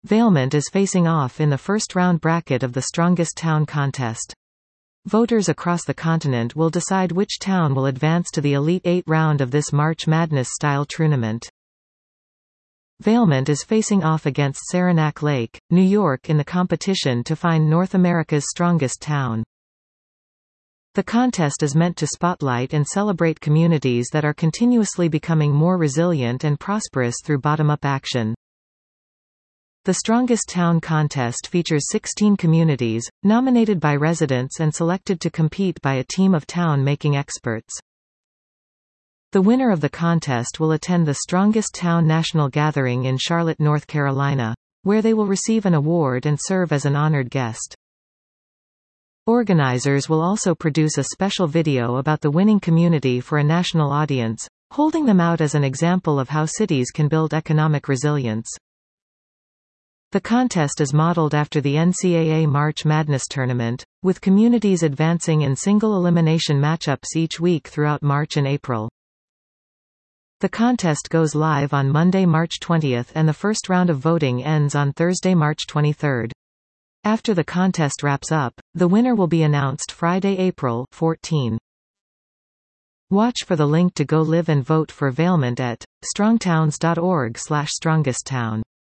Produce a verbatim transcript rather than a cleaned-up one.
Valemount is facing off in the first-round bracket of the Strongest Town contest. Voters across the continent will decide which town will advance to the Elite Eight round of this March Madness-style tournament. Valemount is facing off against Saranac Lake, New York in the competition to find North America's strongest town. The contest is meant to spotlight and celebrate communities that are continuously becoming more resilient and prosperous through bottom-up action. The Strongest Town contest features sixteen communities, nominated by residents and selected to compete by a team of town-making experts. The winner of the contest will attend the Strongest Town National Gathering in Charlotte, North Carolina, where they will receive an award and serve as an honored guest. Organizers will also produce a special video about the winning community for a national audience, holding them out as an example of how cities can build economic resilience. The contest is modeled after the N C double A March Madness tournament, with communities advancing in single-elimination matchups each week throughout March and April. The contest goes live on Monday, March twentieth, and the first round of voting ends on Thursday, March twenty-third. After the contest wraps up, the winner will be announced Friday, April fourteenth. Watch for the link to go live and vote for Valemount at strongtowns dot org slash strongesttown.